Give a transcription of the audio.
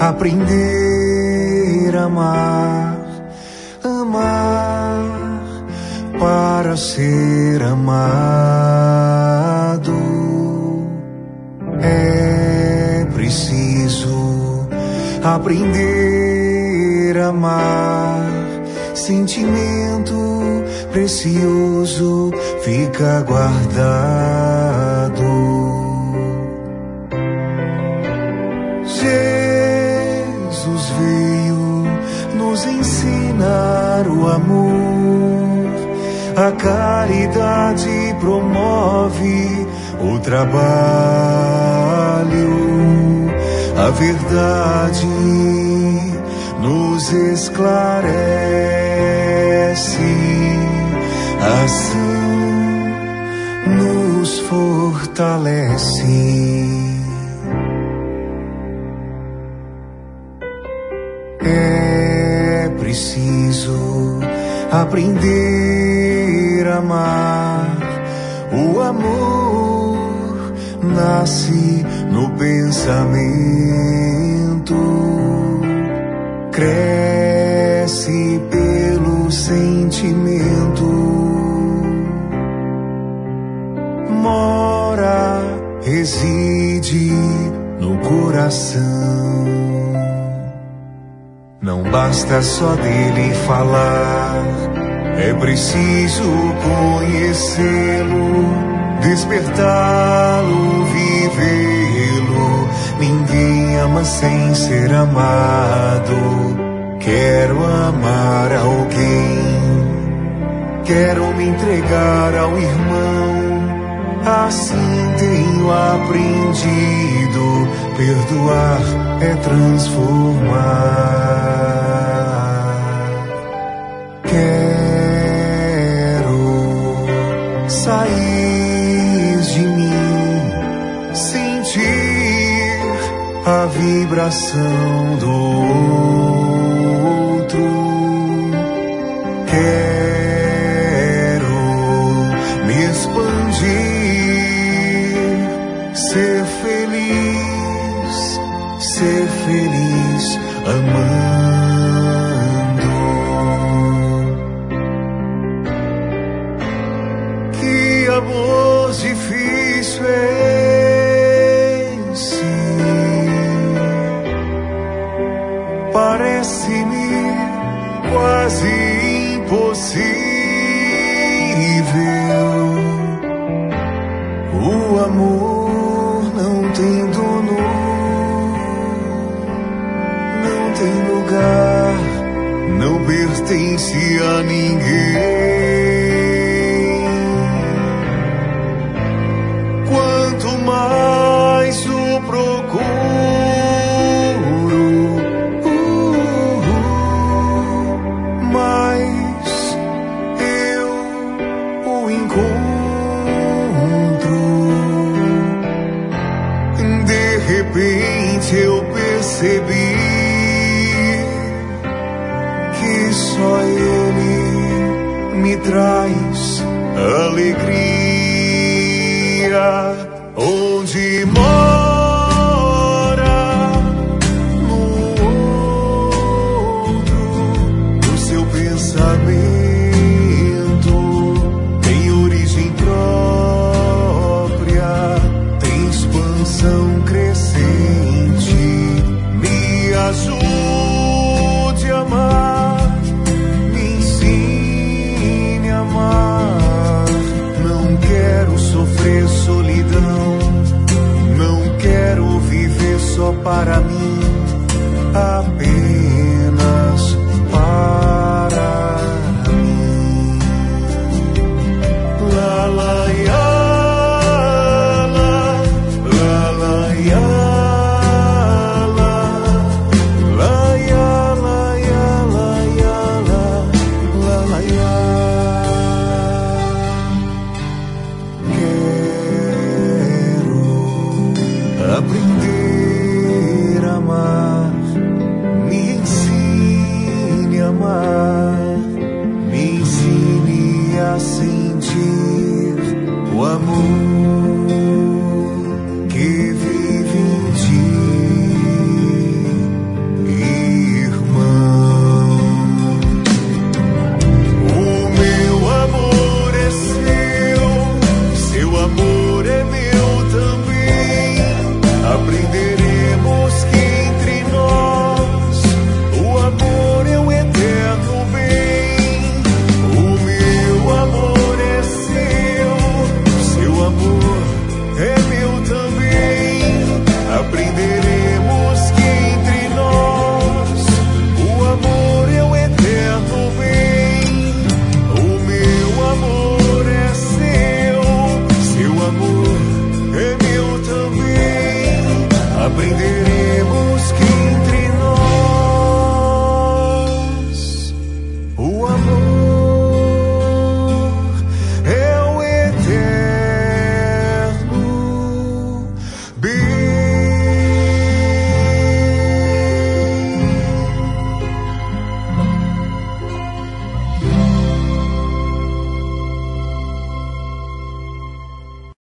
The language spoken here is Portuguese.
aprender a amar, amar para ser amado. É preciso aprender a amar, sentimento precioso fica guardado. Jesus veio nos ensinar o amor, a caridade promove o trabalho, a verdade nos esclarece, a ação nos fortalece. É preciso aprender a amar. O amor nasce no pensamento, cresce pelo sentimento, mora, reside no coração. Não basta só dele falar, é preciso conhecê-lo, despertá-lo, vivê-lo. Ninguém ama sem ser amado. Quero amar alguém, quero me entregar ao irmão. Assim tenho aprendido, perdoar é transformar. Quero sair de mim, sentir a vibração do outro. Quero me expandir, ser feliz amando. Que amor difícil é esse? Parece-me quase impossível. O amor não tem dono, não tem lugar, não pertence a ninguém. Quanto mais o procuro, mais eu o encontro. De repente eu percebi que só ele me traz alegria. Onde